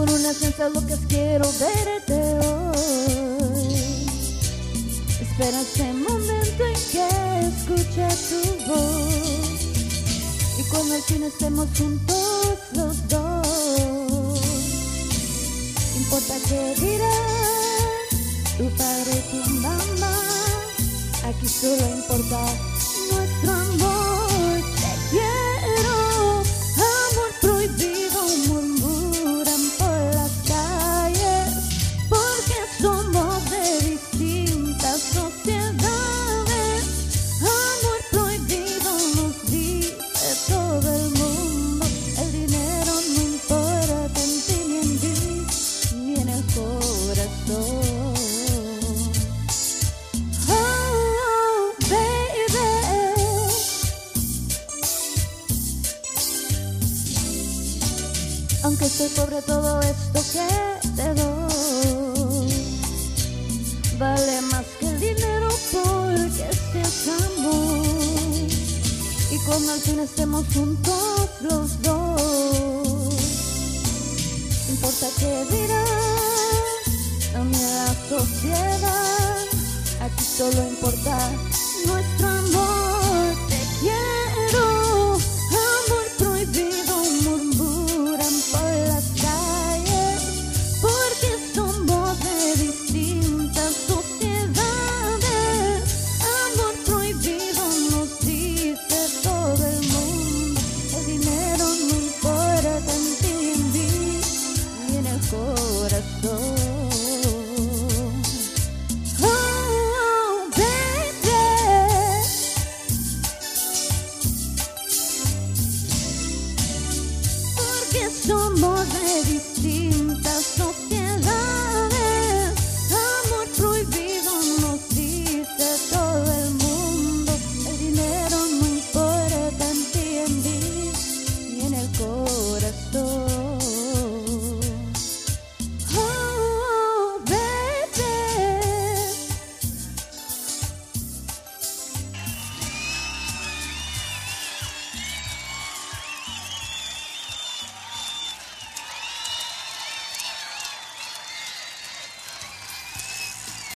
Con una sensación locas quiero verte hoy. Espera ese momento en que escuche tu voz, y cuando al fin estemos juntos los dos, importa qué dirán tu padre y tu mamá, aquí solo importa nuestro amor. Te quiero, amor prohibido, murmuran por las calles, porque somos de distintas sociedades. Amor prohibido nos dice todo el mundo, el dinero no importa en ti ni en mí, ni en el corazón. Aunque soy pobre, todo esto que te doy vale más que el dinero, porque este es amor. Y cuando al fin estemos juntos los dos, importa qué dirán también la sociedad, aquí solo importa